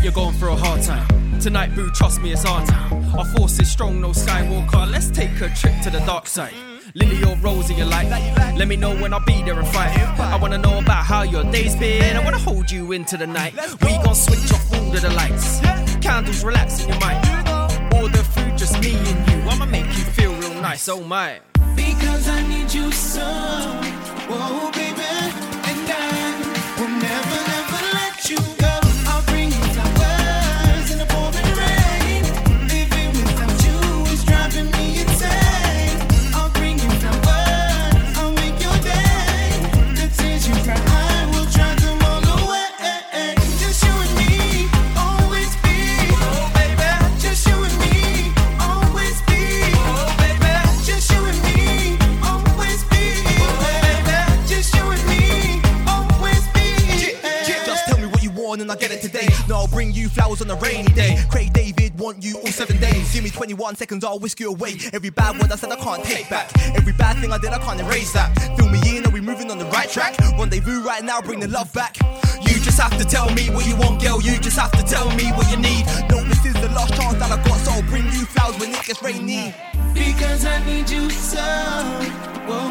you're going through a hard time. Tonight, boo, trust me, it's our time. Our force is strong, no Skywalker. Let's take a trip to the dark side. Lily or Rosie, you like? Let me know when I'll be there and fight. I wanna know about how your day's been. I wanna hold you into the night. We gon' switch off all of the lights. Candles, relax in your mind. Order food, just me and you. I'ma make you feel real nice, oh my. Because I need you so. Whoa, baby. And I will never, never let you go. I'll bring you flowers in the pouring rain. Living without you is driving me insane. I'll bring you flowers, I'll make your day. The tears you cry, I will dry them all away. Just you and me, always be. Oh, baby. Just you and me, always be. Oh, baby. Just you and me, always be. Oh, baby. Just you and me, always be. Just tell me what you want and I'll get it today. No, I'll bring you flowers on a rainy day. Craig David want you all 7 days. Give me 21 seconds, I'll whisk you away. Every bad word I said I can't take back. Every bad thing I did I can't erase that. Fill me in, are we moving on the right track? Rendezvous right now, bring the love back. You just have to tell me what you want, girl. You just have to tell me what you need. No, this is the last chance that I got, so I'll bring you flowers when it gets rainy. Because I need you so. Whoa,